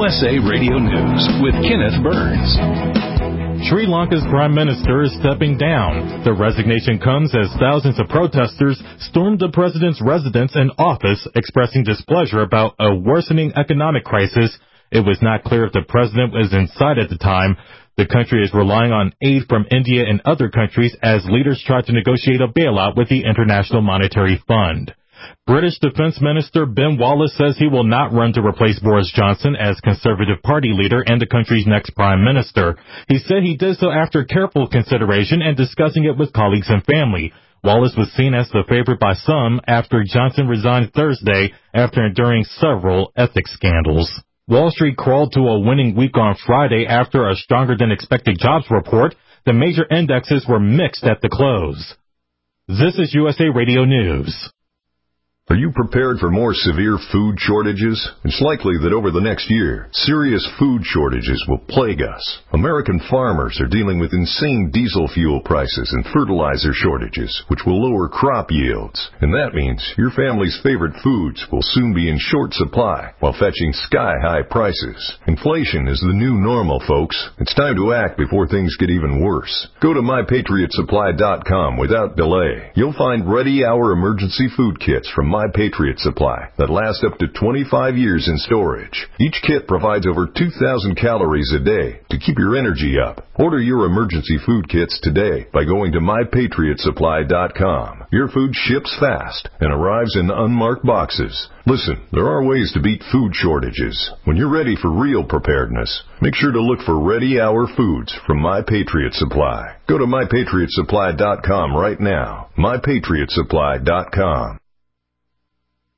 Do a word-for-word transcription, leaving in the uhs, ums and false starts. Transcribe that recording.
S A Radio News with Kenneth Burns. Sri Lanka's Prime Minister is stepping down. The resignation comes as thousands of protesters stormed the president's residence and office, expressing displeasure about a worsening economic crisis. It was not clear if the president was inside at the time. The country is relying on aid from India and other countries as leaders try to negotiate a bailout with the International Monetary Fund. British Defense Minister Ben Wallace says he will not run to replace Boris Johnson as Conservative Party leader and the country's next prime minister. He said he did so after careful consideration and discussing it with colleagues and family. Wallace was seen as the favorite by some after Johnson resigned Thursday after enduring several ethics scandals. Wall Street crawled to a winning week on Friday after a stronger-than-expected jobs report. The major indexes were mixed at the close. This is U S A Radio News. Are you prepared for more severe food shortages? It's likely that over the next year, serious food shortages will plague us. American farmers are dealing with insane diesel fuel prices and fertilizer shortages, which will lower crop yields. And that means your family's favorite foods will soon be in short supply while fetching sky-high prices. Inflation is the new normal, folks. It's time to act before things get even worse. Go to my patriot supply dot com without delay. You'll find ready-hour emergency food kits from My Patriot Supply that last up to twenty-five years in storage. Each kit provides over two thousand calories a day to keep your energy up. Order your emergency food kits today by going to my patriot supply dot com. Your food ships fast and arrives in unmarked boxes. Listen, there are ways to beat food shortages. When you're ready for real preparedness, make sure to look for ready-hour foods from My Patriot Supply. Go to my patriot supply dot com right now. my patriot supply dot com.